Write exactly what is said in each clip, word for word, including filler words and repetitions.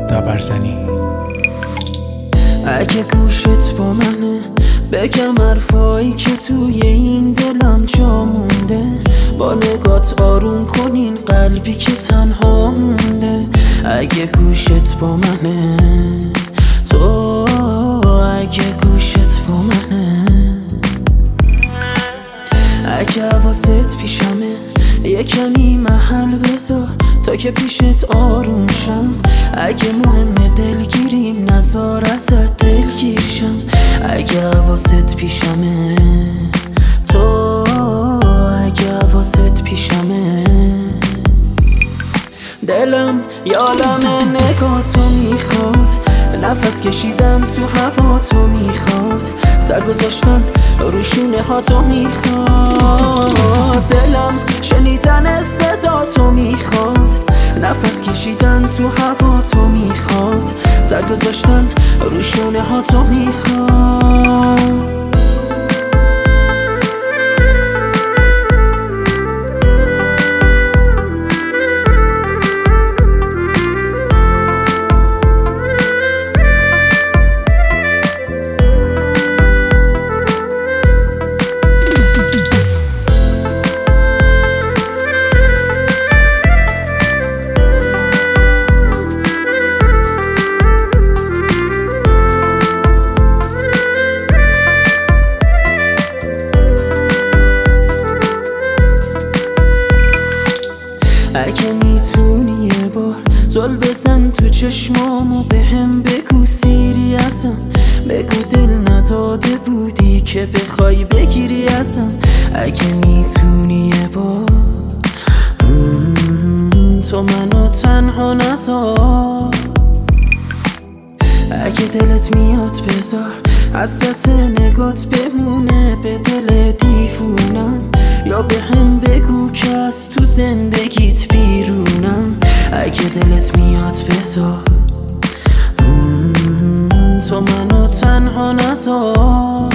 دبرزنی. اگه گوشت با منه بگم حرفایی که توی این دلم جا مونده، با نگات آروم کنین قلبی که تنها مونده. اگه گوشت با منه، تو اگه گوشت با منه، اگه حواست پیشمه یه کمی محل بذار تا که پیشت آروم شم. اگه مهمه دلگیریم نذار ازت دلگیر شم. اگه حواست پیشمه، تو اگه حواست پیشمه، دلم یالم نگاتو میخواد، نفس کشیدن تو هوا تو میخواد، سر گذاشتن رو شونه ها تو میخواد. دلم شنیدن صدا تو میخواد، نفس کشیدن تو هوا تو میخواد، سر گذاشتن رو شونه ها تو میخواد. اگه میتونی یه بار زل بزن تو چشمامو بهم بگو سیری ازم، بگو دل نداده بودی که بخوای بگیری ازم. اگه میتونی یه بار تو منو تنها نذار، اگه دلت میاد بذار حسرت نگات بمونه به دل دیوونم، یا به هم بگو که از تو زندگیت بیرونم. اگه دلت میاد بذار تو منو تنها نذار،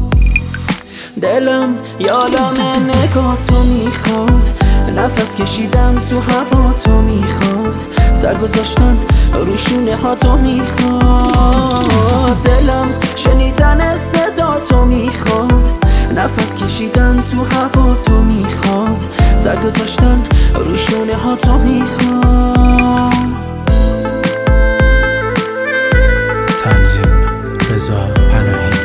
دلم یالم نگاتو میخواد، نفس کشیدن تو هوا تو میخواد، سر گذاشتن رو شونه ها تو میخواد. دلم شنیدن صدا تو میخواد، نفس کشیدن تو هوا تو میخواد، سر گذاشتن رو شونه ها تو میخواد. تنظیم رضا پناهی.